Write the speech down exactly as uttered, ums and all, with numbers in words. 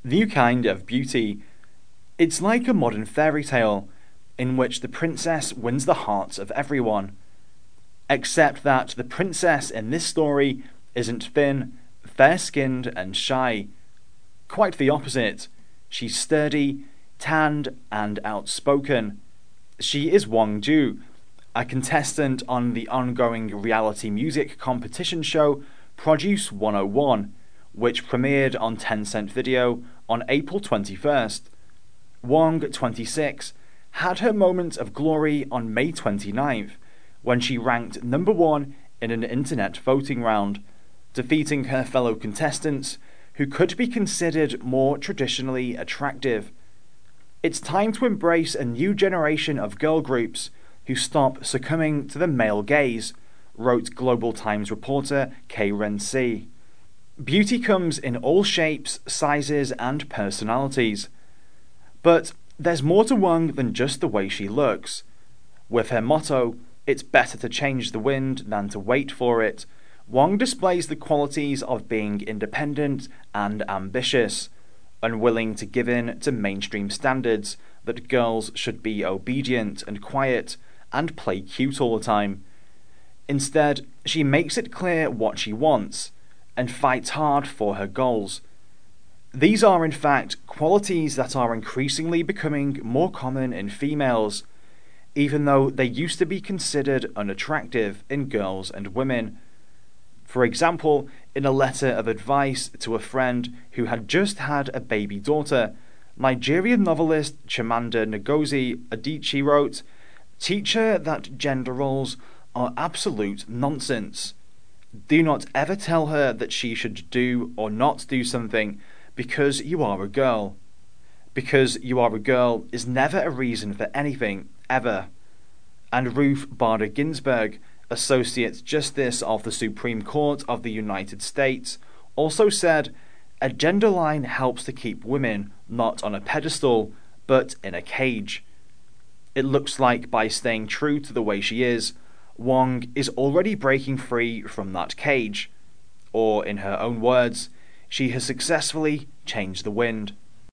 new kind of beauty. It's like a modern fairy tale, in which the princess wins the hearts of everyone. Except that the princess in this story isn't thin, fair-skinned and shy. Quite the opposite. She's sturdy, tanned and outspoken. She is Won Ju, a contestant on the ongoing reality music competition show Produce one oh one, which premiered on Tencent Video on April twenty-first. Wong, twenty-six, had her moment of glory on May twenty-ninth, when she ranked number one in an internet voting round, defeating her fellow contestants who could be considered more traditionally attractive. It's time to embrace a new generation of girl groups who stop succumbing to the male gaze, wrote Global Times reporter Kay Ren-si. Beauty comes in all shapes, sizes and personalities. But there's more to Wong than just the way she looks. With her motto, "It's better to change the wind than to wait for it," Wong displays the qualities of being independent and ambitious, unwilling to give in to mainstream standards that girls should be obedient and quiet and play cute all the time. Instead, she makes it clear what she wants and fights hard for her goals. These are in fact qualities that are increasingly becoming more common in females, even though they used to be considered unattractive in girls and women. For example, in a letter of advice to a friend who had just had a baby daughter, Nigerian novelist Chimamanda Ngozi Adichie wrote, "Teach her that gender roles are absolute nonsense. Do not ever tell her that she should do or not do something because you are a girl. Because you are a girl is never a reason for anything, ever." And Ruth Bader Ginsburg, Associate Justice of the Supreme Court of the United States, also said, "A gender line helps to keep women not on a pedestal, but in a cage." It looks like by staying true to the way she is, Wong is already breaking free from that cage. Or, in her own words, she has successfully changed the wind.